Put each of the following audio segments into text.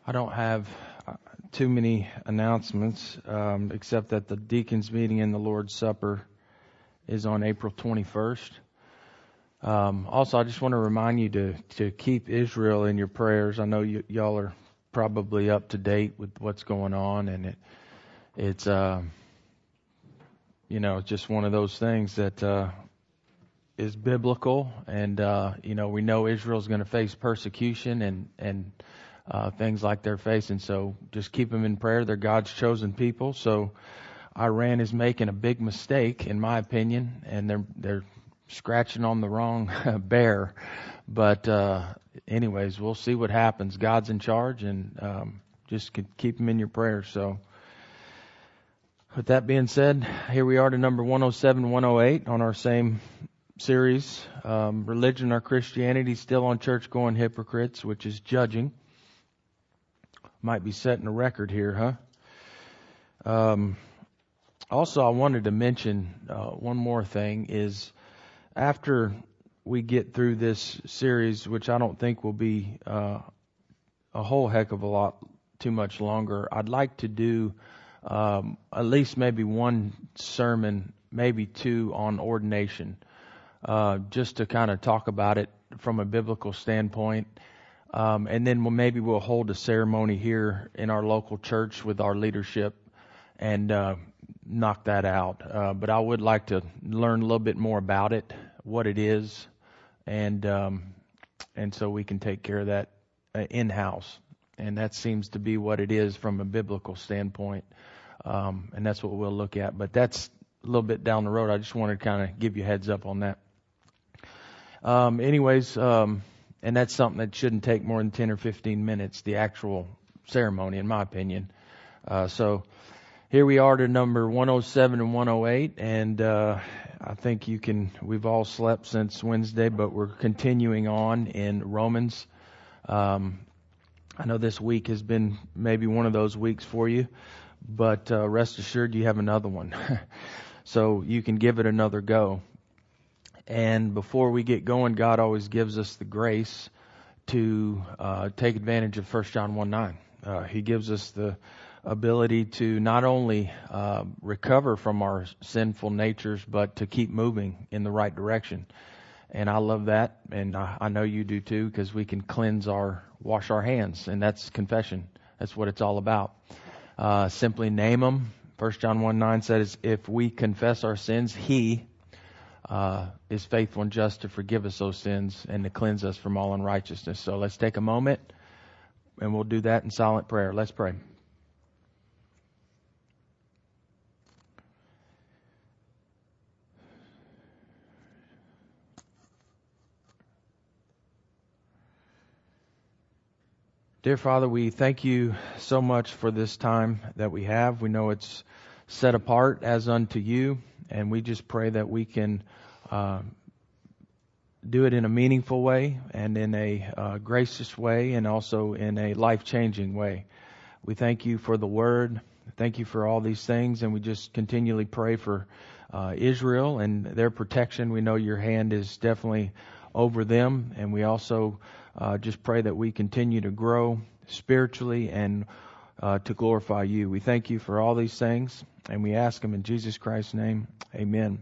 I don't have too many announcements, except that the deacons meeting and the Lord's Supper is on April 21st. Also, I just want to remind you to keep Israel in your prayers. I know y'all are probably up to date with what's going on, and it's just one of those things that is biblical, and we know Israel's going to face persecution and things like they're facing. So just keep them in prayer. They're God's chosen people. So Iran is making a big mistake, in my opinion, and they're scratching on the wrong bear. But anyways, we'll see what happens. God's in charge, and just keep them in your prayers. So with that being said, here we are to number 107, 108 on our same series, Religion or Christianity, still on church-going hypocrites, which is judging. Might be setting a record here, huh? Also, I wanted to mention one more thing is after we get through this series, which I don't think will be a whole heck of a lot too much longer, I'd like to do at least maybe one sermon, maybe two on ordination, just to kind of talk about it from a biblical standpoint. And then we'll hold a ceremony here in our local church with our leadership and knock that out. But I would like to learn a little bit more about it, what it is, and so we can take care of that in-house. And that seems to be what it is from a biblical standpoint. And that's what we'll look at. But that's a little bit down the road. I just wanted to kind of give you a heads up on that. And that's something that shouldn't take more than 10 or 15 minutes, the actual ceremony, in my opinion. So here we are to number 107 and 108, and I think we've all slept since Wednesday, but we're continuing on in Romans. I know this week has been maybe one of those weeks for you, but rest assured you have another one. So you can give it another go. And before we get going, God always gives us the grace to take advantage of 1 John 1:9. He gives us the ability to not only recover from our sinful natures, but to keep moving in the right direction. And I love that, and I know you do too, because we can wash our hands, and that's confession. That's what it's all about. Simply name them. 1 John 1:9 says, if we confess our sins, He is faithful and just to forgive us those sins and to cleanse us from all unrighteousness. So let's take a moment, and we'll do that in silent prayer. Let's pray. Dear Father, we thank you so much for this time that we have. We know it's set apart as unto you, and we just pray that we can do it in a meaningful way and in a gracious way and also in a life-changing way. We thank you for the Word. Thank you for all these things, and we just continually pray for Israel and their protection. We know your hand is definitely over them, and we also just pray that we continue to grow spiritually and to glorify you. We thank you for all these things, and we ask them in Jesus Christ's name. Amen.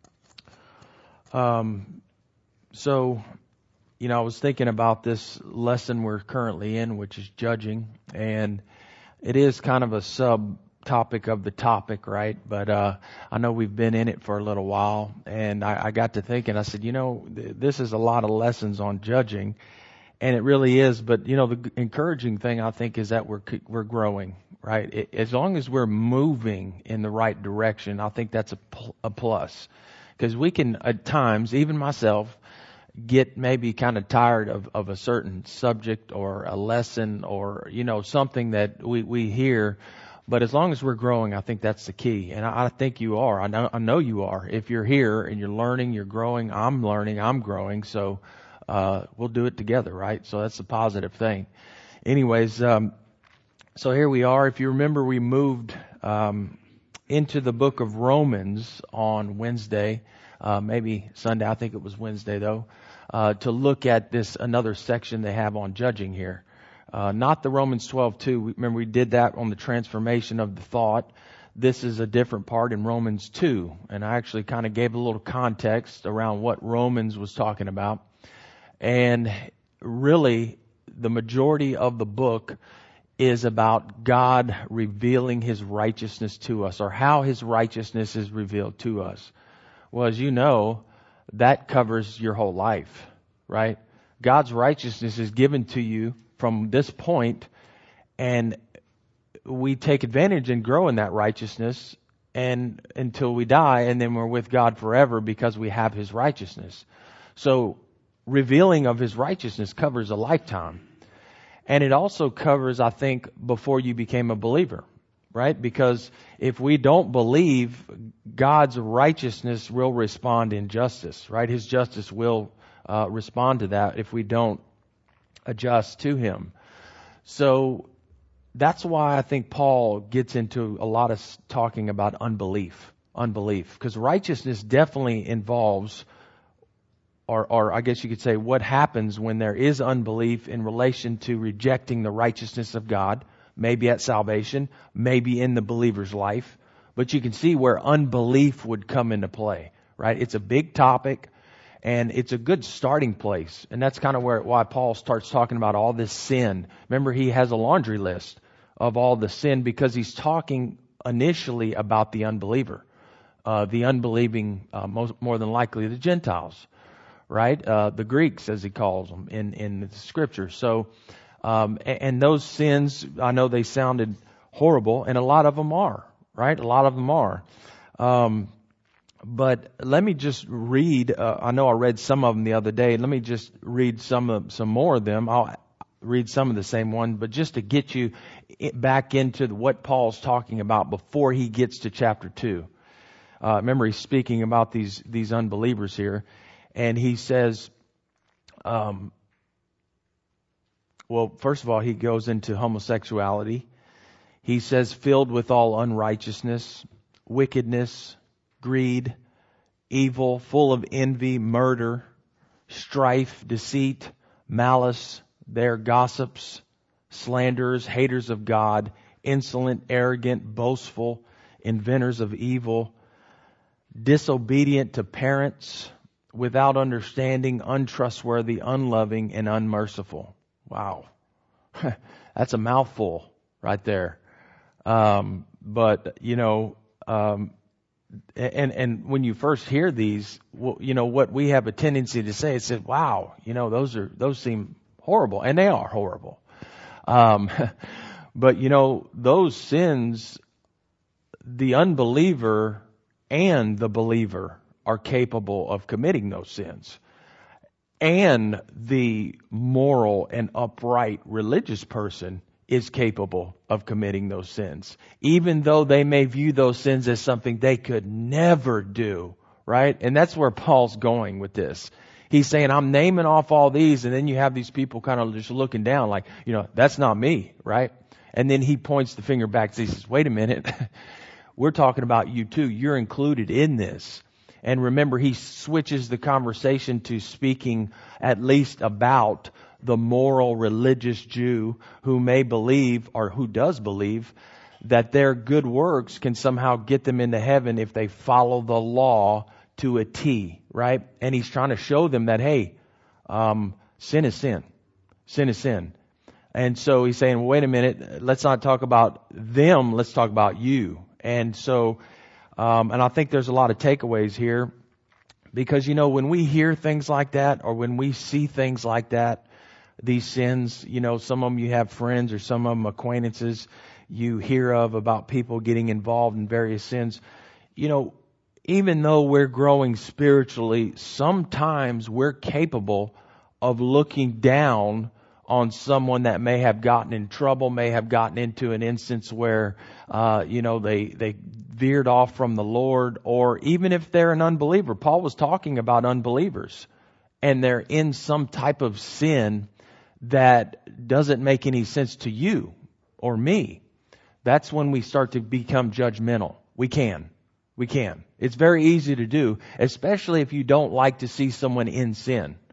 So, I was thinking about this lesson we're currently in, which is judging, and it is kind of a subtopic of the topic, right? But I know we've been in it for a little while, and I got to thinking, I said, this is a lot of lessons on judging, and it really is. But, the encouraging thing, I think, is that we're growing, right? As long as we're moving in the right direction, I think that's a plus. Because we can, at times, even myself, get maybe kind of tired of a certain subject or a lesson or, something that we hear. But as long as we're growing, I think that's the key. And I think you are. I know you are. If you're here and you're learning, you're growing, I'm learning, I'm growing. So we'll do it together, right? So that's a positive thing. Anyways, so here we are. If you remember, we moved into the book of Romans on Wednesday, maybe Sunday. I think it was Wednesday though, to look at another section they have on judging here. Not the Romans 12:2. Remember, we did that on the transformation of the thought. This is a different part in Romans 2. And I actually kind of gave a little context around what Romans was talking about. And really, the majority of the book is about God revealing His righteousness to us, or how His righteousness is revealed to us. Well, as you know, that covers your whole life, right? God's righteousness is given to you from this point, and we take advantage and grow in that righteousness and until we die, and then we're with God forever because we have His righteousness. So revealing of His righteousness covers a lifetime. And it also covers, I think, before you became a believer, right? Because if we don't believe, God's righteousness will respond in justice, right? His justice will respond to that if we don't adjust to Him. So that's why I think Paul gets into a lot of talking about unbelief, because righteousness definitely involves, or I guess you could say, what happens when there is unbelief in relation to rejecting the righteousness of God, maybe at salvation, maybe in the believer's life. But you can see where unbelief would come into play, right? It's a big topic, and it's a good starting place. And that's kind of why Paul starts talking about all this sin. Remember, he has a laundry list of all the sin because he's talking initially about the unbeliever, the unbelieving, more than likely the Gentiles. Right? The Greeks, as he calls them in the scripture. So, and those sins, I know they sounded horrible, and a lot of them are, right? A lot of them are. But let me just read, I know I read some of them the other day. Let me just read some more of them. I'll read some of the same one, but just to get you back into what Paul's talking about before he gets to chapter 2. Remember, he's speaking about these unbelievers here. And he says, well, first of all, he goes into homosexuality. He says, filled with all unrighteousness, wickedness, greed, evil, full of envy, murder, strife, deceit, malice. They're gossips, slanderers, haters of God, insolent, arrogant, boastful, inventors of evil, disobedient to parents, without understanding, untrustworthy, unloving, and unmerciful. Wow. That's a mouthful right there. But, you know, and when you first hear these, you know, what we have a tendency to say is, wow, you know, those seem horrible, and they are horrible. But, you know, those sins, the unbeliever and the believer are capable of committing those sins. And the moral and upright religious person is capable of committing those sins, even though they may view those sins as something they could never do, right? And that's where Paul's going with this. He's saying, I'm naming off all these, and then you have these people kind of just looking down like, you know, that's not me, right? And then he points the finger back and he says, wait a minute, we're talking about you too. You're included in this. And remember, he switches the conversation to speaking at least about the moral religious Jew who may believe, or who does believe, that their good works can somehow get them into heaven if they follow the law to a T, right? And he's trying to show them that, hey, sin is sin. Sin is sin. And so he's saying, well, wait a minute, let's not talk about them, let's talk about you. And so, and I think there's a lot of takeaways here, because, you know, when we hear things like that, or when we see things like that, these sins, you know, some of them you have friends or some of them acquaintances you hear of about people getting involved in various sins. You know, even though we're growing spiritually, sometimes we're capable of looking down on someone that may have gotten in trouble, may have gotten into an instance where, you know, they veered off from the Lord, or even if they're an unbeliever. Paul was talking about unbelievers, and they're in some type of sin that doesn't make any sense to you or me. That's when we start to become judgmental. We can. It's very easy to do, especially if you don't like to see someone in sin,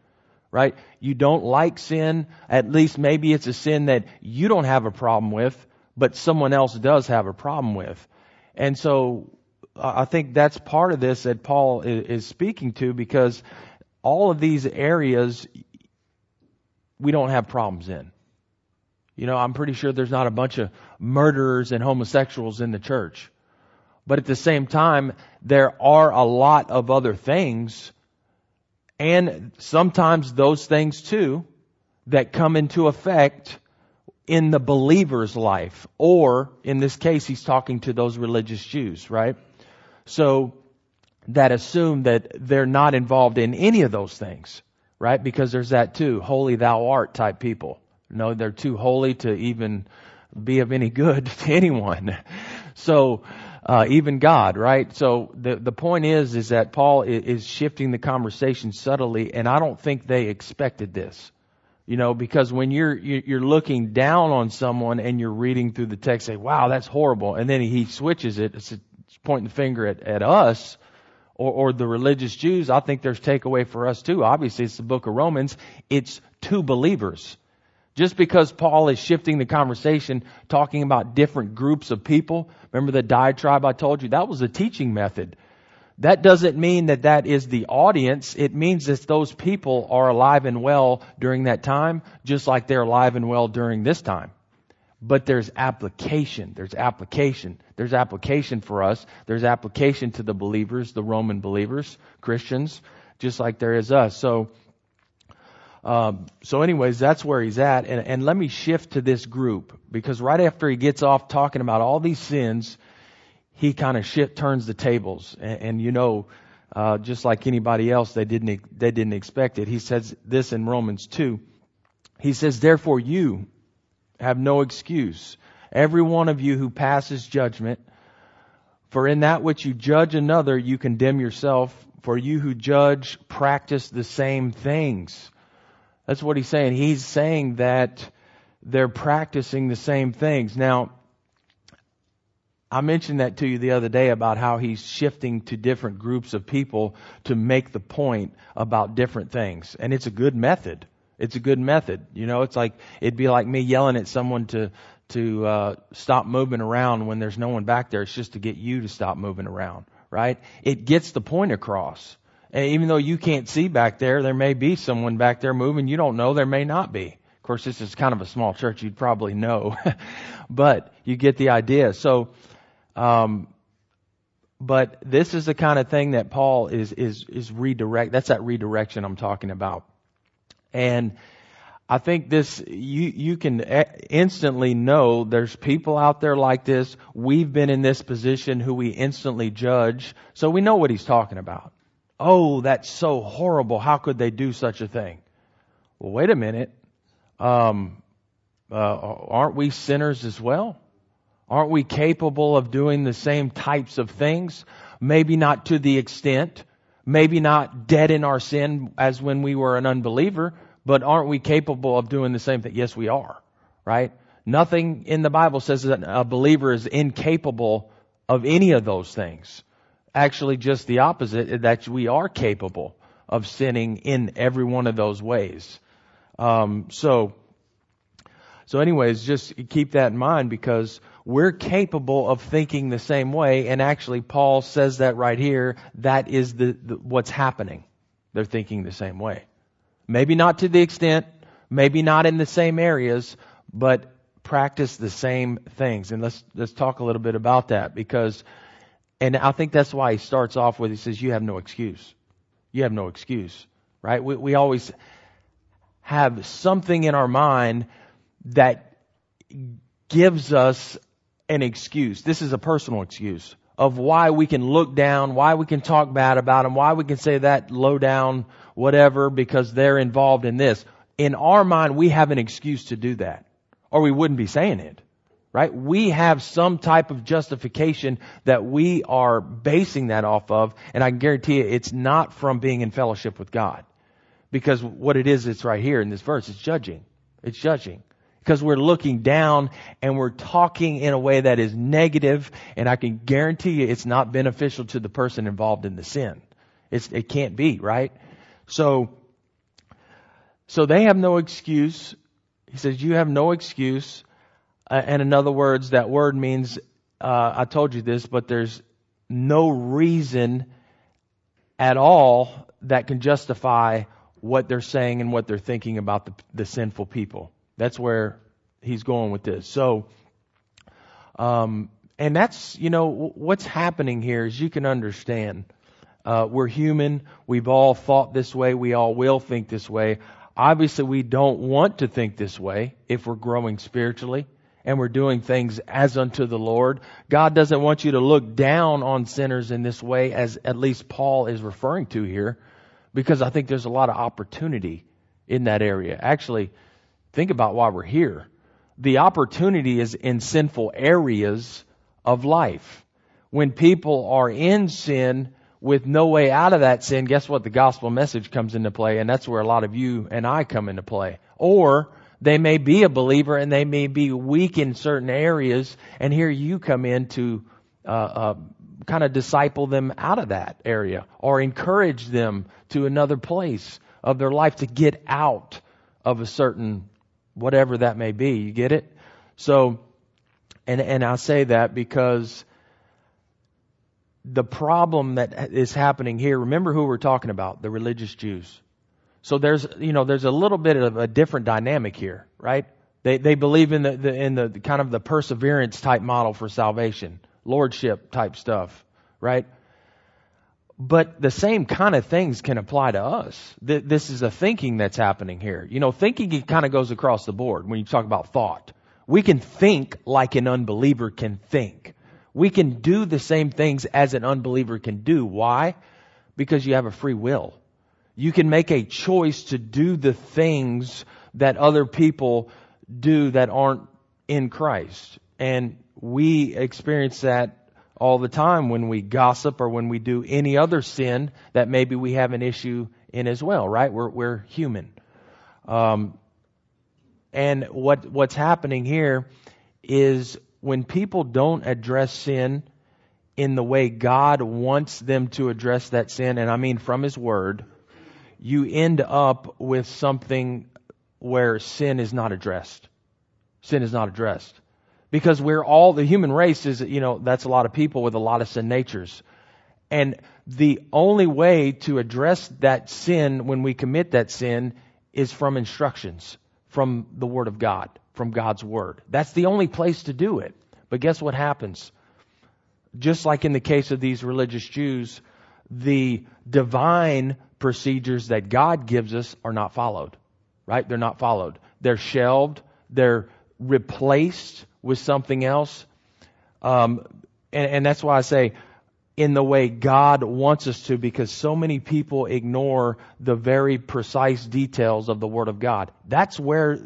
right? You don't like sin. At least maybe it's a sin that you don't have a problem with, but someone else does have a problem with. And so I think that's part of this that Paul is speaking to, because all of these areas we don't have problems in. You know, I'm pretty sure there's not a bunch of murderers and homosexuals in the church. But at the same time, there are a lot of other things, and sometimes those things too, that come into effect in the believer's life. Or, in this case, he's talking to those religious Jews, right? So, that assume that they're not involved in any of those things, right? Because there's that too, holy thou art type people. No, they're too holy to even be of any good to anyone. So, even God, right? So the point is that Paul is shifting the conversation subtly, and I don't think they expected this. You know, because when you're looking down on someone and you're reading through the text, say, wow, that's horrible. And then he switches it, it's pointing the finger at us or the religious Jews. I think there's takeaway for us too. Obviously, it's the book of Romans. It's to believers. Just because Paul is shifting the conversation, talking about different groups of people. Remember the diatribe I told you? That was a teaching method. That doesn't mean that that is the audience. It means that those people are alive and well during that time, just like they're alive and well during this time. But there's application. There's application. There's application for us. There's application to the believers, the Roman believers, Christians, just like there is us. So anyways, that's where he's at. And let me shift to this group, because right after he gets off talking about all these sins, he kind of turns the tables. And you know, just like anybody else, they didn't expect it. He says this in Romans 2. He says, therefore you have no excuse, every one of you who passes judgment, for in that which you judge another, you condemn yourself, for you who judge practice the same things. That's what he's saying. He's saying that they're practicing the same things. Now, I mentioned that to you the other day about how he's shifting to different groups of people to make the point about different things. And it's a good method. It's a good method. You know, it'd be like me yelling at someone to stop moving around when there's no one back there. It's just to get you to stop moving around, right? It gets the point across. And even though you can't see back there may be someone back there moving. You don't know. There may not be. Of course, this is kind of a small church. You'd probably know. But you get the idea. So, but this is the kind of thing that Paul is redirect. That's that redirection I'm talking about. And I think this, you can instantly know there's people out there like this. We've been in this position who we instantly judge. So we know what he's talking about. Oh, that's so horrible. How could they do such a thing? Well, wait a minute. Aren't we sinners as well? Aren't we capable of doing the same types of things? Maybe not to the extent, maybe not dead in our sin as when we were an unbeliever, but aren't we capable of doing the same thing? Yes, we are, right? Nothing in the Bible says that a believer is incapable of any of those things. Actually, just the opposite, that we are capable of sinning in every one of those ways. So anyways, just keep that in mind, because we're capable of thinking the same way. And actually, Paul says that right here. That is what's happening. They're thinking the same way. Maybe not to the extent, maybe not in the same areas, but practice the same things. And let's talk a little bit about that, because, and I think that's why he starts off with, he says, you have no excuse. You have no excuse, right? We always have something in our mind that gives us an excuse. This is a personal excuse of why we can look down, why we can talk bad about them, why we can say that low down, whatever, because they're involved in this. In our mind, we have an excuse to do that, or we wouldn't be saying it, right? We have some type of justification that we are basing that off of, and I can guarantee you it's not from being in fellowship with God. Because what it is, it's right here in this verse, it's judging. It's judging. Because we're looking down and we're talking in a way that is negative, and I can guarantee you it's not beneficial to the person involved in the sin. It can't be, right? So So they have no excuse. He says, you have no excuse. And in other words, that word means, I told you this, but there's no reason at all that can justify what they're saying and what they're thinking about the sinful people. That's where he's going with this. So, and that's, what's happening here is you can understand. We're human. We've all thought this way. We all will think this way. Obviously, we don't want to think this way if we're growing spiritually and we're doing things as unto the Lord. God doesn't want you to look down on sinners in this way, as at least Paul is referring to here, because I think there's a lot of opportunity in that area. Actually, think about why we're here. The opportunity is in sinful areas of life. When people are in sin with no way out of that sin, guess what? The gospel message comes into play, and that's where a lot of you and I come into play. Or they may be a believer and they may be weak in certain areas, and here you come in to kind of disciple them out of that area or encourage them to another place of their life to get out of a certain whatever that may be. You get it? So, and I say that because the problem that is happening here, remember who we're talking about, the religious Jews. So there's a little bit of a different dynamic here, right? They believe in the kind of the perseverance type model for salvation, lordship type stuff, right? But the same kind of things can apply to us. This is a thinking that's happening here. Thinking kind of goes across the board when you talk about thought. We can think like an unbeliever can think. We can do the same things as an unbeliever can do. Why? Because you have a free will. You can make a choice to do the things that other people do that aren't in Christ. And we experience that all the time when we gossip or when we do any other sin that maybe we have an issue in as well, right? We're human. And what's happening here is when people don't address sin in the way God wants them to address that sin, and I mean from His Word, you end up with something where sin is not addressed. Sin is not addressed. Because the human race is, that's a lot of people with a lot of sin natures. And the only way to address that sin when we commit that sin is from instructions, from the Word of God, from God's Word. That's the only place to do it. But guess what happens? Just like in the case of these religious Jews, the divine procedures that God gives us are not followed, right? They're not followed. They're shelved. They're replaced with something else. And that's why I say in the way God wants us to, because so many people ignore the very precise details of the Word of God. That's where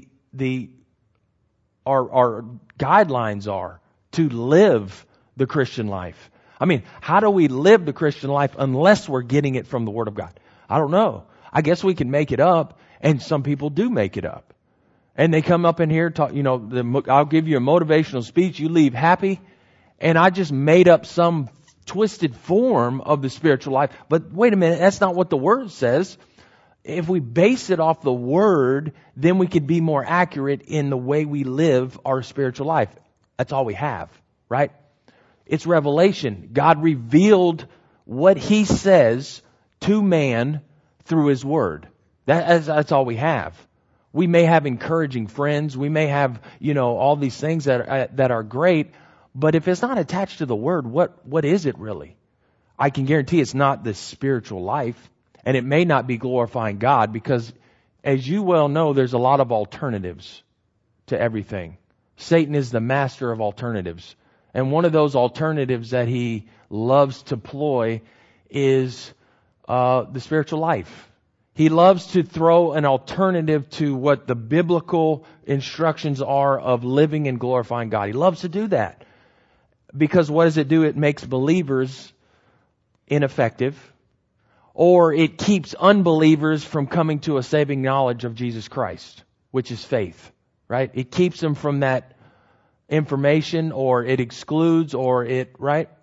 our guidelines are to live the Christian life. I mean, how do we live the Christian life unless we're getting it from the Word of God? I don't know. I guess we can make it up, and some people do make it up. And they come up in here, talk, I'll give you a motivational speech, you leave happy, and I just made up some twisted form of the spiritual life. But wait a minute, that's not what the Word says. If we base it off the Word, then we could be more accurate in the way we live our spiritual life. That's all we have, right? It's revelation. God revealed what He says to man through His Word. That's all we have. We may have encouraging friends. We may have, all these things that are great. But if it's not attached to the Word, what is it really? I can guarantee it's not the spiritual life. And it may not be glorifying God because, as you well know, there's a lot of alternatives to everything. Satan is the master of alternatives. And one of those alternatives that he loves to ploy is the spiritual life. He loves to throw an alternative to what the biblical instructions are of living and glorifying God. He loves to do that. Because what does it do? It makes believers ineffective. Or it keeps unbelievers from coming to a saving knowledge of Jesus Christ, which is faith, right? It keeps them from that information, or it excludes, or it, right?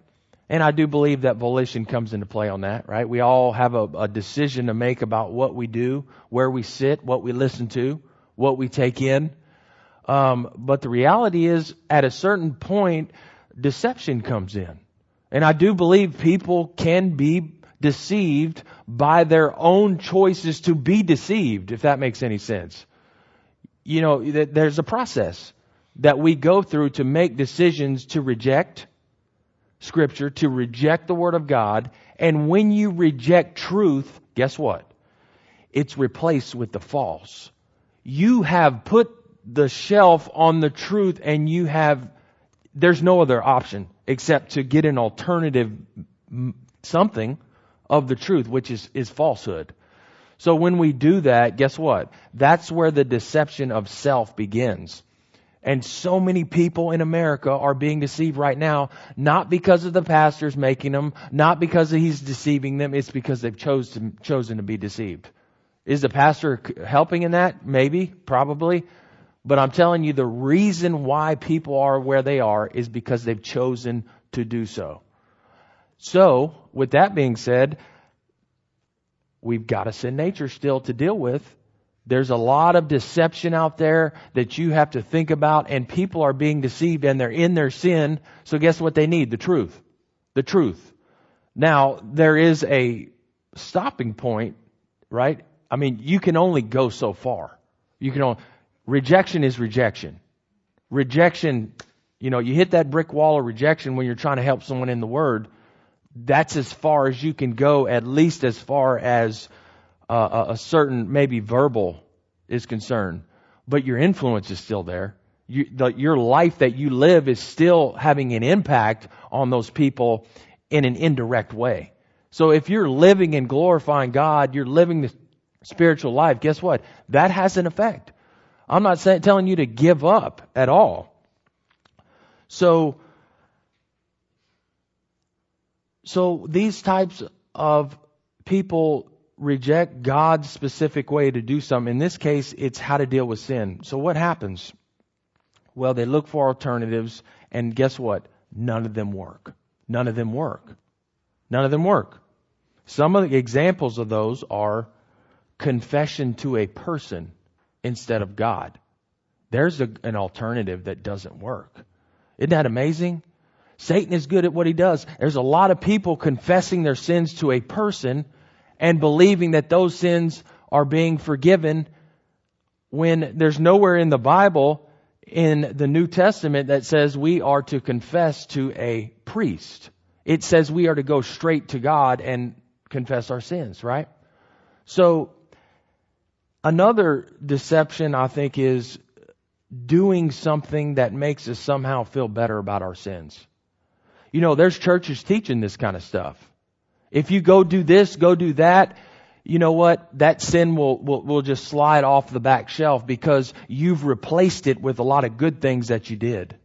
And I do believe that volition comes into play on that, right? We all have a decision to make about what we do, where we sit, what we listen to, what we take in. But the reality is, at a certain point, deception comes in. And I do believe people can be deceived by their own choices to be deceived, if that makes any sense. You know, there's a process that we go through to make decisions to reject Scripture, to reject the Word of God. And when you reject truth, guess what? It's replaced with the false. You have put the shelf on the truth, and there's no other option except to get an alternative something of the truth, which is falsehood. So when we do that, guess what? That's where the deception of self begins. And so many people in America are being deceived right now, not because of the pastors making them, not because he's deceiving them, it's because they've chosen to be deceived. Is the pastor helping in that? Maybe, probably. But I'm telling you, the reason why people are where they are is because they've chosen to do so. So, with that being said, we've got a sin nature still to deal with. There's a lot of deception out there that you have to think about, and people are being deceived and they're in their sin. So guess what they need? The truth. The truth. Now, there is a stopping point, right? I mean, you can only go so far. Rejection is rejection. Rejection, you hit that brick wall of rejection when you're trying to help someone in the Word. That's as far as you can go, at least as far as a certain, maybe verbal is concerned. But your influence is still there. Your life that you live is still having an impact on those people in an indirect way. So if you're living and glorifying God, you're living the spiritual life, guess what? That has an effect. I'm not telling you to give up at all. So these types of people reject God's specific way to do something. In this case, it's how to deal with sin. So what happens? Well, they look for alternatives, and guess what? None of them work. None of them work. None of them work. Some of the examples of those are confession to a person instead of God. There's an alternative that doesn't work. Isn't that amazing? Satan is good at what he does. There's a lot of people confessing their sins to a person and believing that those sins are being forgiven when there's nowhere in the Bible, in the New Testament, that says we are to confess to a priest. It says we are to go straight to God and confess our sins, right? So another deception, I think, is doing something that makes us somehow feel better about our sins. There's churches teaching this kind of stuff. If you go do this, go do that, you know what? That sin will just slide off the back shelf because you've replaced it with a lot of good things that you did.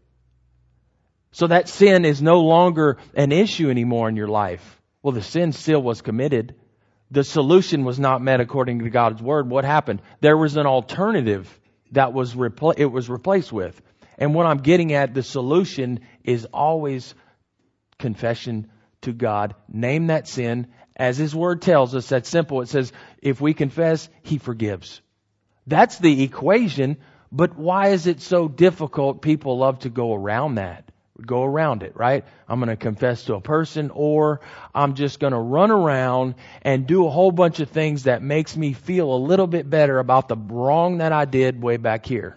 So that sin is no longer an issue anymore in your life. Well, the sin still was committed. The solution was not met according to God's Word. What happened? There was an alternative that it was replaced with. And what I'm getting at, the solution is always confession to God. Name that sin. As His Word tells us, that's simple. It says, if we confess, He forgives. That's the equation. But why is it so difficult? People love to go around that. Go around it, right? I'm going to confess to a person, or I'm just going to run around and do a whole bunch of things that makes me feel a little bit better about the wrong that I did way back here.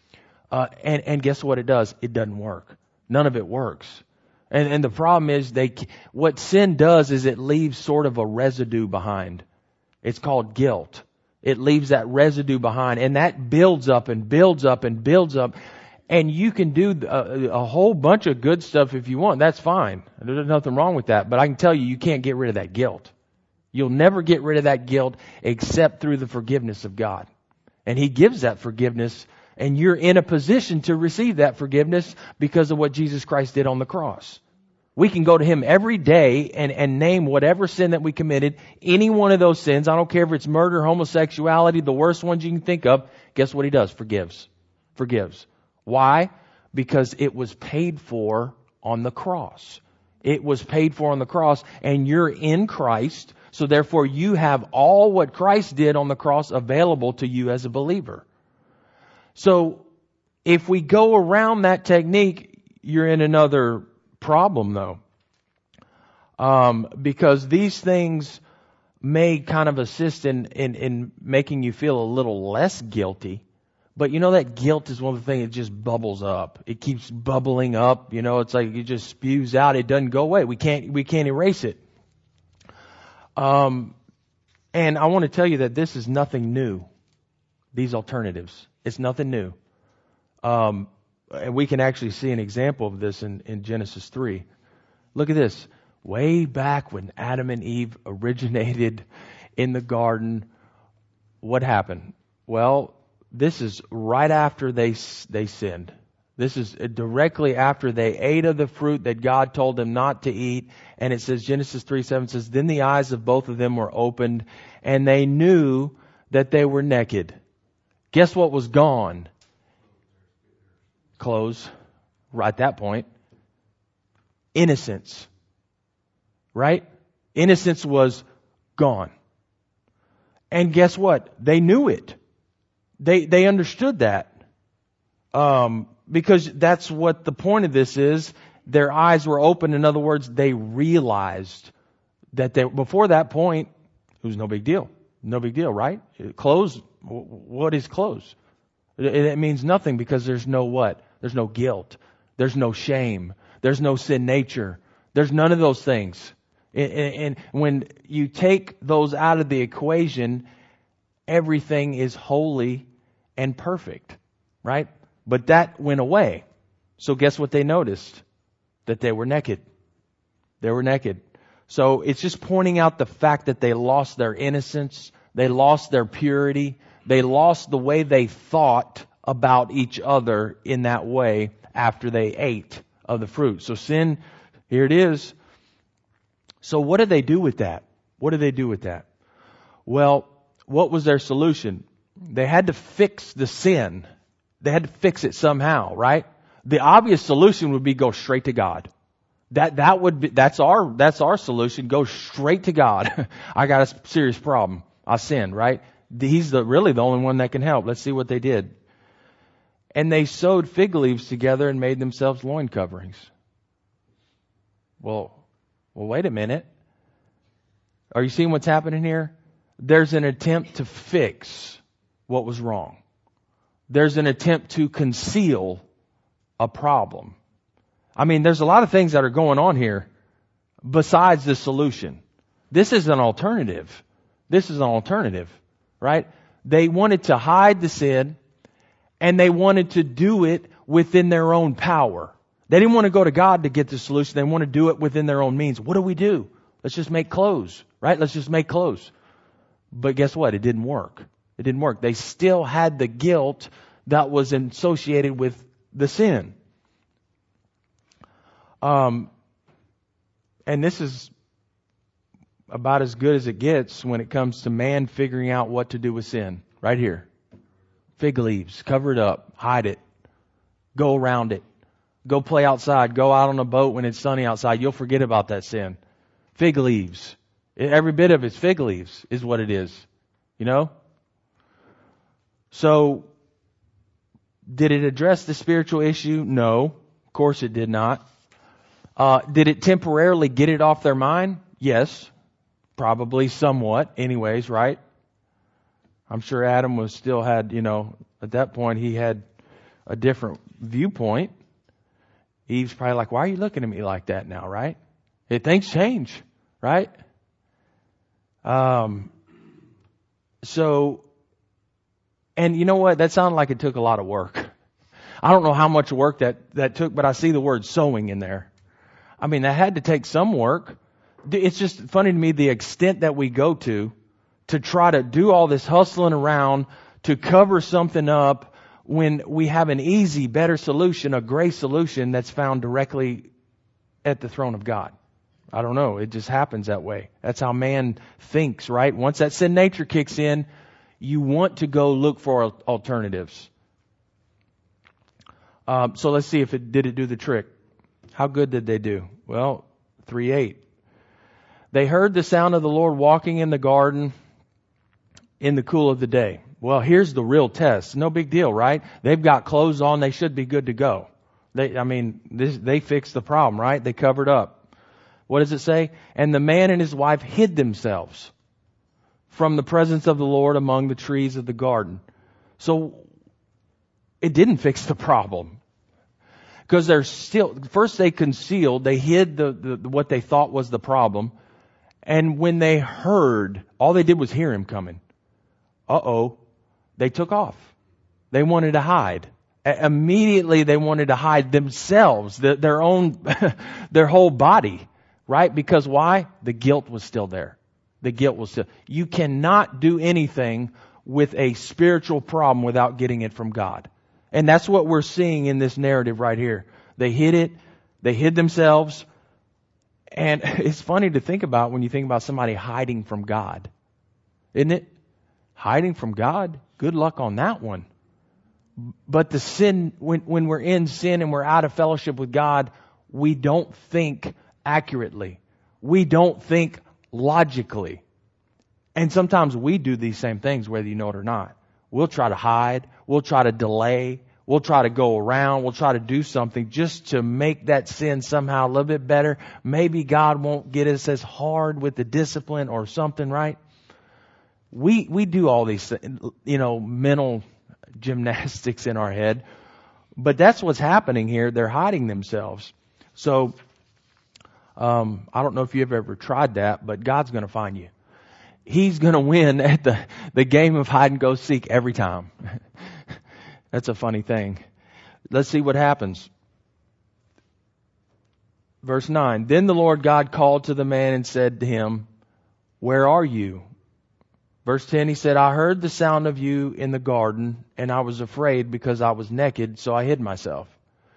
And guess what it does? It doesn't work. None of it works. And the problem is what sin does is it leaves sort of a residue behind. It's called guilt. It leaves that residue behind, and that builds up and builds up and builds up. And you can do a whole bunch of good stuff if you want. That's fine. There's nothing wrong with that. But I can tell you can't get rid of that guilt. You'll never get rid of that guilt except through the forgiveness of God. And He gives that forgiveness, and you're in a position to receive that forgiveness because of what Jesus Christ did on the cross. We can go to Him every day and name whatever sin that we committed, any one of those sins. I don't care if it's murder, homosexuality, the worst ones you can think of. Guess what He does? Forgives. Forgives. Why? Because it was paid for on the cross. It was paid for on the cross, and you're in Christ. So therefore you have all what Christ did on the cross available to you as a believer. So if we go around that technique, you're in another problem though. Because these things may kind of assist in making you feel a little less guilty. But you know that guilt is one of the things that just bubbles up. It keeps bubbling up. You know, it's like it just spews out. It doesn't go away. We can't erase it. And I want to tell you that this is nothing new. These alternatives. It's nothing new. And we can actually see an example of this in Genesis 3. Look at this. Way back when Adam and Eve originated in the garden, what happened? Well, this is right after they sinned. This is directly after they ate of the fruit that God told them not to eat. And it says, Genesis 3:7 says, then the eyes of both of them were opened, and they knew that they were naked. Guess what was gone? Clothes. Right at that point. Innocence. Right? Innocence was gone. And guess what? They knew it. They understood that. Because that's what the point of this is. Their eyes were open. In other words, they realized that before that point, it was no big deal. No big deal, right? Clothes, what is clothes? It means nothing because there's no what? There's no guilt. There's no shame. There's no sin nature. There's none of those things. And when you take those out of the equation, everything is holy and perfect, right? But that went away. So guess what they noticed? That they were naked. They were naked. So it's just pointing out the fact that they lost their innocence. They lost their purity. They lost the way they thought about each other in that way after they ate of the fruit. So sin, here it is. So what did they do with that? What did they do with that? Well, what was their solution? They had to fix the sin. They had to fix it somehow, right? The obvious solution would be go straight to God. That's our solution. Go straight to God. I got a serious problem. I sinned, right? He's really the only one that can help. Let's see what they did. And they sewed fig leaves together and made themselves loin coverings. Well, wait a minute. Are you seeing what's happening here? There's an attempt to fix what was wrong. There's an attempt to conceal a problem. I mean, there's a lot of things that are going on here besides the solution. This is an alternative. This is an alternative, right? They wanted to hide the sin, and they wanted to do it within their own power. They didn't want to go to God to get the solution. They want to do it within their own means. What do? Let's just make clothes, right? Let's just make clothes. But guess what? It didn't work. It didn't work. They still had the guilt that was associated with the sin. And this is about as good as it gets when it comes to man figuring out what to do with sin. Right here. Fig leaves. Cover it up. Hide it. Go around it. Go play outside. Go out on a boat when it's sunny outside. You'll forget about that sin. Fig leaves. Every bit of it's fig leaves is what it is. You know? So, did it address the spiritual issue? No. Of course it did not. Did it temporarily get it off their mind? Yes. Probably somewhat. Anyways, right? I'm sure Adam at that point he had a different viewpoint. Eve's probably like, why are you looking at me like that now, right? Things change, right? And you know what? That sounded like it took a lot of work. I don't know how much work that took, but I see the word sowing in there. I mean, that had to take some work. It's just funny to me the extent that we go to try to do all this hustling around to cover something up when we have an easy, better solution, a grace solution that's found directly at the throne of God. I don't know. It just happens that way. That's how man thinks, right? Once that sin nature kicks in, you want to go look for alternatives. So let's see if did it do the trick. How good did they do? Well, 3:8. They heard the sound of the Lord walking in the garden in the cool of the day. Well, here's the real test. No big deal, right? They've got clothes on. They should be good to go. They fixed the problem, right? They covered up. What does it say? And the man and his wife hid themselves from the presence of the Lord among the trees of the garden. So it didn't fix the problem. Because first they concealed, they hid the what they thought was the problem. And when they heard, all they did was hear him coming. They took off. They wanted to hide. Immediately they wanted to hide themselves, their own, their whole body, right? Because why? The guilt was still there. The guilt was still. You cannot do anything with a spiritual problem without getting it from God. And that's what we're seeing in this narrative right here. They hid it. They hid themselves. And it's funny to think about when you think about somebody hiding from God. Isn't it? Hiding from God? Good luck on that one. But the sin, when we're in sin and we're out of fellowship with God, we don't think accurately. We don't think logically. And sometimes we do these same things, whether you know it or not. We'll try to hide. We'll try to delay. We'll try to go around. We'll try to do something just to make that sin somehow a little bit better. Maybe God won't get us as hard with the discipline or something, right? We do all these, mental gymnastics in our head. But that's what's happening here. They're hiding themselves. So, I don't know if you've ever tried that, but God's going to find you. He's going to win at the game of hide and go seek every time. That's a funny thing. Let's see what happens. Verse 9. Then the Lord God called to the man and said to him, "Where are you?" Verse 10, he said, "I heard the sound of you in the garden, and I was afraid because I was naked, so I hid myself."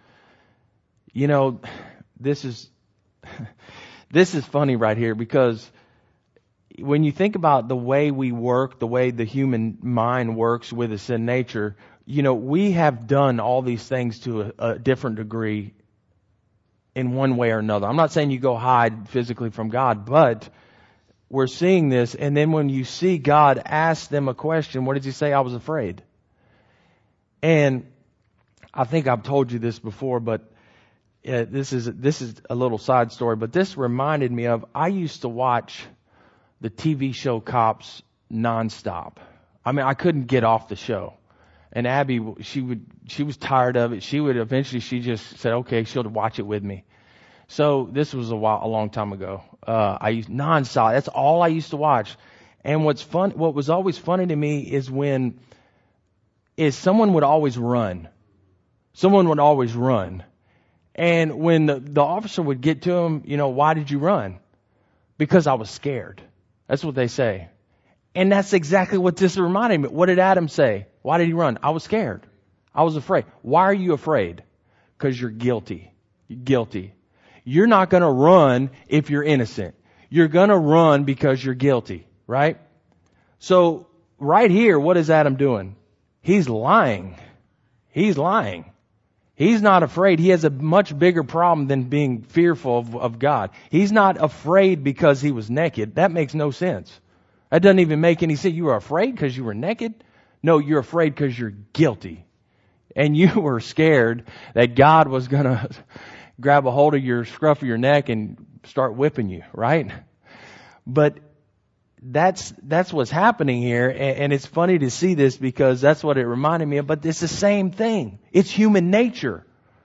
This is funny right here, because when you think about the way we work, the way the human mind works with a sin nature, we have done all these things to a different degree in one way or another. I'm not saying you go hide physically from God, but we're seeing this. And then when you see God ask them a question, what does he say? "I was afraid." And I think I've told you this before, but this is a little side story, but this reminded me of, I used to watch the TV show Cops nonstop. I couldn't get off the show. And Abby, she was tired of it. She just said, okay, she'll watch it with me. So this was a long time ago. I used nonstop. That's all I used to watch. And what was always funny to me is someone would always run. Someone would always run. And when the officer would get to him, "Why did you run?" "Because I was scared." That's what they say. And that's exactly what this reminded me. What did Adam say? Why did he run? "I was scared. I was afraid." Why are you afraid? Because you're guilty. You're guilty. You're not going to run if you're innocent. You're going to run because you're guilty, right? So right here, what is Adam doing? He's lying. He's lying. He's not afraid. He has a much bigger problem than being fearful of God. He's not afraid because he was naked. That makes no sense. That doesn't even make any sense. You were afraid because you were naked? No, you're afraid because you're guilty. And you were scared that God was going to grab a hold of your scruff of your neck and start whipping you, right? But that's what's happening here. And it's funny to see this, because that's what it reminded me of. But it's the same thing. It's human nature.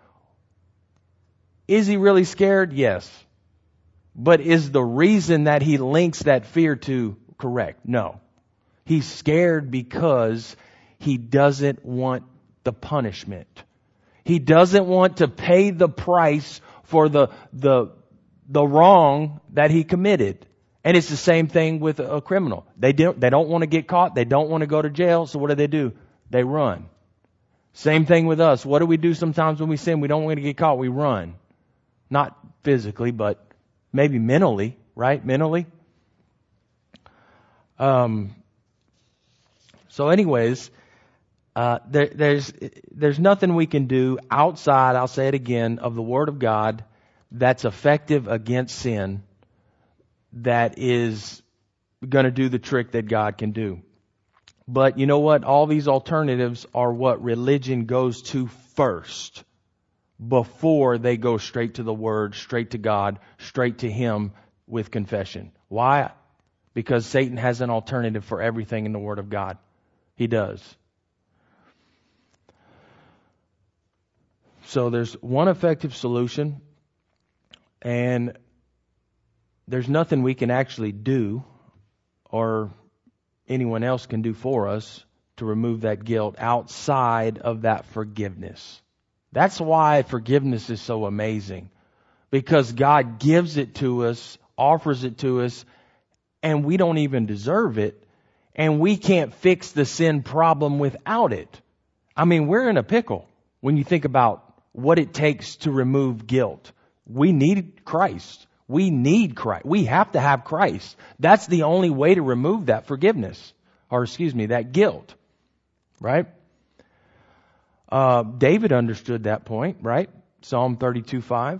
Is he really scared? Yes. But is the reason that he links that fear to correct? No. He's scared because he doesn't want the punishment. He doesn't want to pay the price for the wrong that he committed. And it's the same thing with a criminal. They don't want to get caught. They don't want to go to jail. So what do? They run. Same thing with us. What do we do sometimes when we sin? We don't want to get caught. We run. Not physically, but maybe mentally, right? Mentally. So anyways, there's nothing we can do outside, I'll say it again, of the Word of God that's effective against sin that is going to do the trick that God can do. But you know what? All these alternatives are what religion goes to first before they go straight to the Word, straight to God, straight to Him with confession. Why? Because Satan has an alternative for everything in the Word of God. He does. So there's one effective solution, and there's nothing we can actually do or anyone else can do for us to remove that guilt outside of that forgiveness. That's why forgiveness is so amazing. Because God gives it to us, offers it to us, and we don't even deserve it. And we can't fix the sin problem without it. I mean, we're in a pickle when you think about what it takes to remove guilt. We need Christ. We need Christ. We have to have Christ. That's the only way to remove that forgiveness. That guilt. Right? David understood that point, right? Psalm 32:5.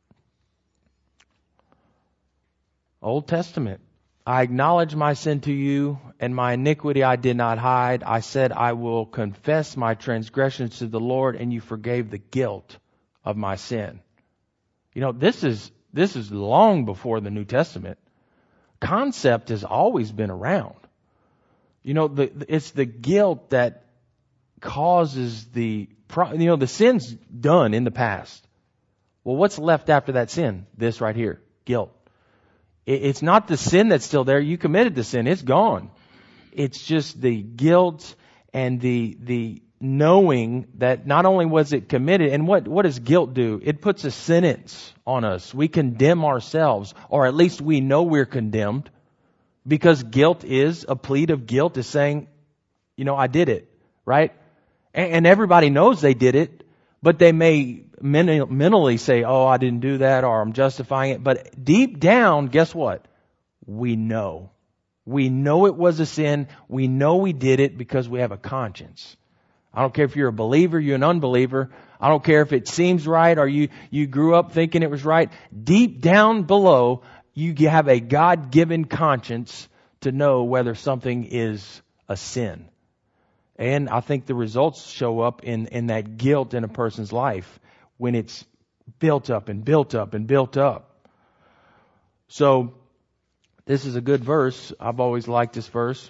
Old Testament. I acknowledge my sin to you, and my iniquity I did not hide. I said, I will confess my transgressions to the Lord, and you forgave the guilt of my sin. You know, this is long before the New Testament. Concept has always been around. You know, it's the guilt that causes the sin's done in the past. Well, what's left after that sin? This right here, guilt. It's not the sin that's still there. You committed the sin. It's gone. It's just the guilt and the knowing that not only was it committed, and what does guilt do? It puts a sentence on us. We condemn ourselves, or at least we know we're condemned, because guilt is a plea of guilt is saying, I did it, right? And everybody knows they did it, but they may mentally say, oh, I didn't do that, or I'm justifying it. But deep down, guess what? We know. We know it was a sin. We know we did it because we have a conscience. I don't care if you're a believer, you're an unbeliever. I don't care if it seems right or you grew up thinking it was right. Deep down below, you have a God-given conscience to know whether something is a sin. And I think the results show up in that guilt in a person's life when it's built up and built up and built up. So this is a good verse. I've always liked this verse.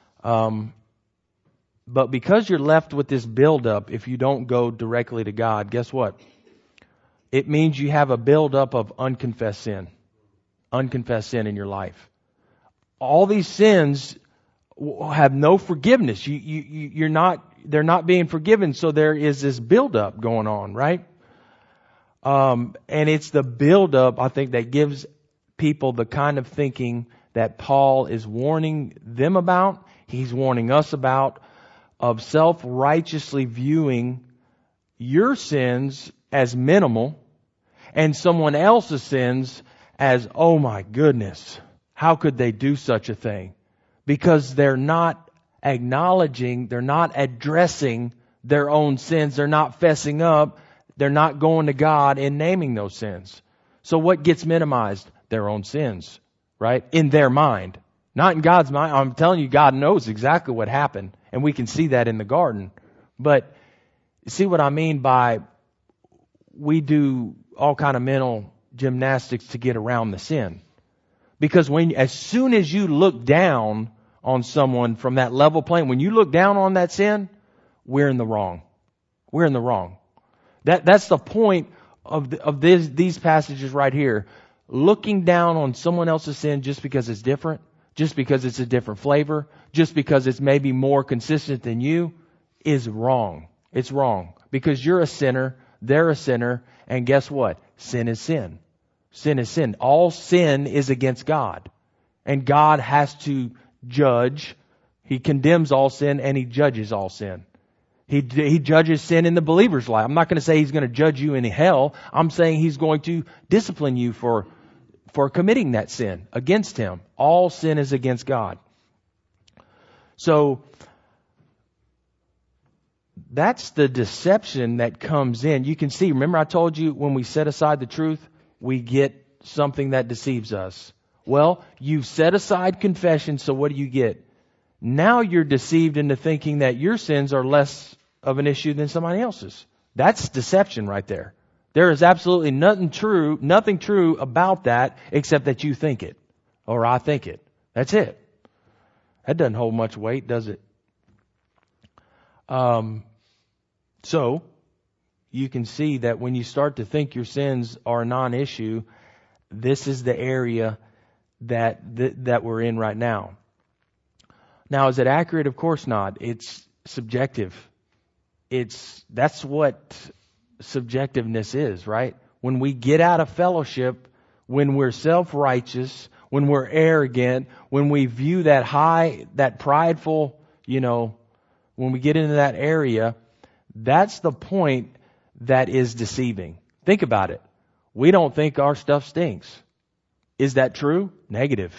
But because you're left with this buildup, if you don't go directly to God, guess what? It means you have a buildup of unconfessed sin. Unconfessed sin in your life. All these sins have no forgiveness. They're not being forgiven, so there is this buildup going on, right? And it's the buildup, I think, that gives people the kind of thinking that Paul is warning them about. He's warning us about, of self-righteously viewing your sins as minimal and someone else's sins as, oh my goodness, how could they do such a thing? Because they're not acknowledging, they're not addressing their own sins, they're not fessing up, they're not going to God and naming those sins. So what gets minimized? Their own sins, right? In their mind. Not in God's mind. I'm telling you, God knows exactly what happened. And we can see that in the garden. But see what I mean by we do all kind of mental gymnastics to get around the sin. Because as soon as you look down on someone from that level plane, when you look down on that sin, we're in the wrong. We're in the wrong. That's the point of these passages right here. Looking down on someone else's sin just because it's different, just because it's a different flavor, just because it's maybe more consistent than you, is wrong. It's wrong. Because you're a sinner, they're a sinner, and guess what? Sin is sin. Sin is sin. All sin is against God. And God has to judge. He condemns all sin and He judges all sin. He judges sin in the believer's life. I'm not going to say He's going to judge you in hell. I'm saying He's going to discipline you for committing that sin against Him. All sin is against God. So that's the deception that comes in. You can see, remember I told you when we set aside the truth, we get something that deceives us? Well, you've set aside confession, so what do you get? Now you're deceived into thinking that your sins are less of an issue than somebody else's. That's deception right there. There is absolutely nothing true about that except that you think it, or I think it. That's it. That doesn't hold much weight, does it? So you can see that when you start to think your sins are a non-issue, this is the area that we're in right now. Now, is it accurate? Of course not. It's subjective. That's what subjectiveness is, right? When we get out of fellowship, when we're self-righteous, when we're arrogant, when we view that high, that prideful, when we get into that area, that's the point that is deceiving. Think about it. We don't think our stuff stinks. Is that true? Negative.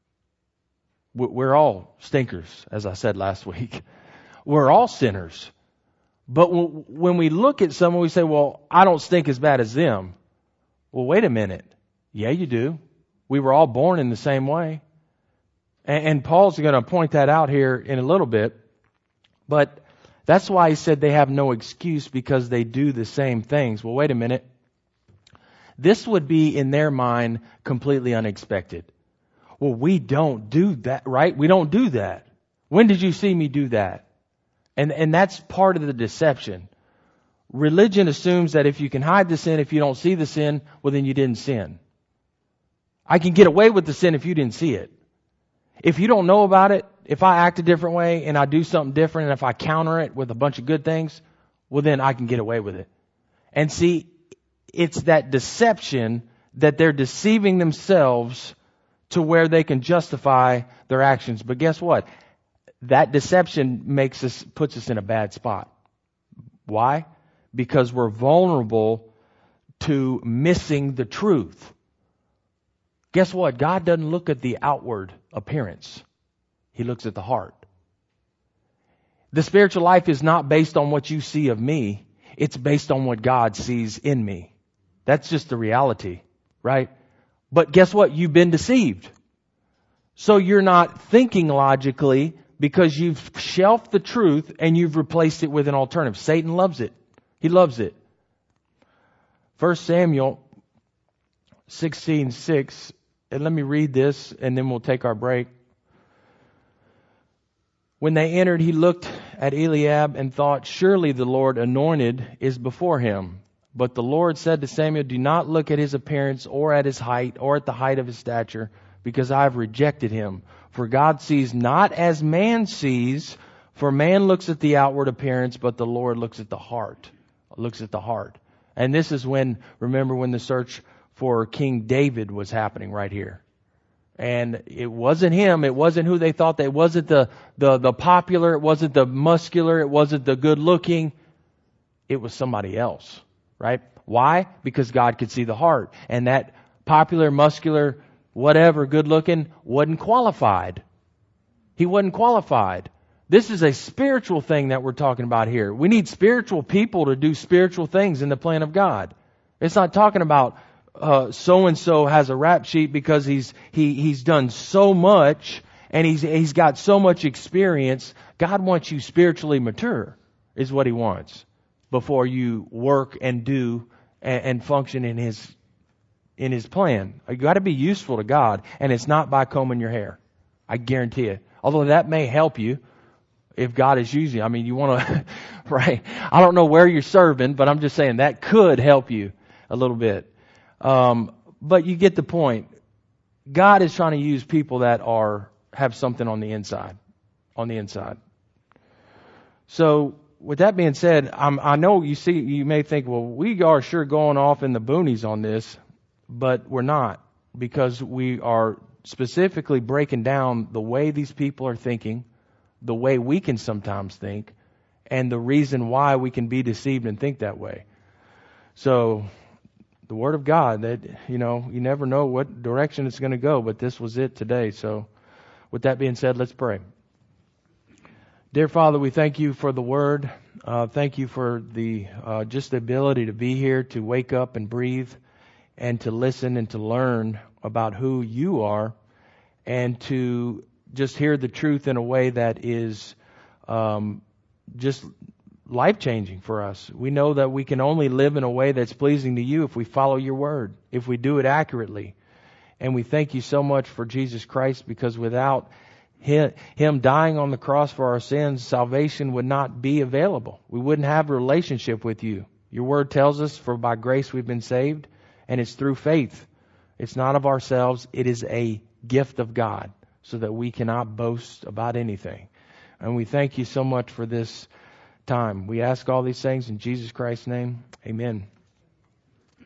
We're all stinkers, as I said last week. We're all sinners. But when we look at someone, we say, well, I don't stink as bad as them. Well, wait a minute. Yeah, you do. We were all born in the same way. And Paul's going to point that out here in a little bit. But that's why he said they have no excuse because they do the same things. Well, wait a minute. This would be, in their mind, completely unexpected. Well, we don't do that, right? We don't do that. When did you see me do that? And that's part of the deception. Religion assumes that if you can hide the sin, if you don't see the sin, well, then you didn't sin. I can get away with the sin if you didn't see it. If you don't know about it, if I act a different way and I do something different, and if I counter it with a bunch of good things, well, then I can get away with it. And see, it's that deception that they're deceiving themselves to where they can justify their actions. But guess what? That deception puts us in a bad spot. Why? Because we're vulnerable to missing the truth. Guess what? God doesn't look at the outward appearance. He looks at the heart. The spiritual life is not based on what you see of me. It's based on what God sees in me. That's just the reality, right? But guess what? You've been deceived. So you're not thinking logically because you've shelved the truth and you've replaced it with an alternative. Satan loves it. He loves it. 1 Samuel 16:6. And let me read this and then we'll take our break. When they entered, he looked at Eliab and thought, surely the Lord anointed is before him. But the Lord said to Samuel, do not look at his appearance or at his height or at the height of his stature, because I have rejected him. For God sees not as man sees, for man looks at the outward appearance, but the Lord looks at the heart. Looks at the heart. And this is remember when the search for King David was happening right here. And it wasn't him. It wasn't who they thought. It wasn't the popular. It wasn't the muscular. It wasn't the good looking. It was somebody else, right? Why? Because God could see the heart. And that popular, muscular, whatever, good looking, wasn't qualified. He wasn't qualified. This is a spiritual thing that we're talking about here. We need spiritual people to do spiritual things in the plan of God. It's not talking about so-and-so has a rap sheet because he's done so much and he's got so much experience. God wants you spiritually mature is what he wants before you work and do and function in his plan. You got to be useful to God, and it's not by combing your hair. I guarantee it. Although that may help you if God is using you. I mean, you want to, right? I don't know where you're serving, but I'm just saying that could help you a little bit. But you get the point. God is trying to use people that have something on the inside. So with that being said, I know you may think, well, we are sure going off in the boonies on this, but we're not, because we are specifically breaking down the way these people are thinking, the way we can sometimes think, and the reason why we can be deceived and think that way. So the Word of God, that, you never know what direction it's going to go, but this was it today. So with that being said, let's pray. Dear Father, we thank you for the Word. Thank you for just the ability to be here, to wake up and breathe and to listen and to learn about who you are, and to just hear the truth in a way that is just life-changing for us. We know that we can only live in a way that's pleasing to you if we follow your word, if we do it accurately. And we thank you so much for Jesus Christ, because without Him dying on the cross for our sins, salvation would not be available. We wouldn't have a relationship with you. Your word tells us, for by grace we've been saved, and it's through faith. It's not of ourselves. It is a gift of God, so that we cannot boast about anything. And we thank you so much for this time. We ask all these things in Jesus Christ's name. Amen.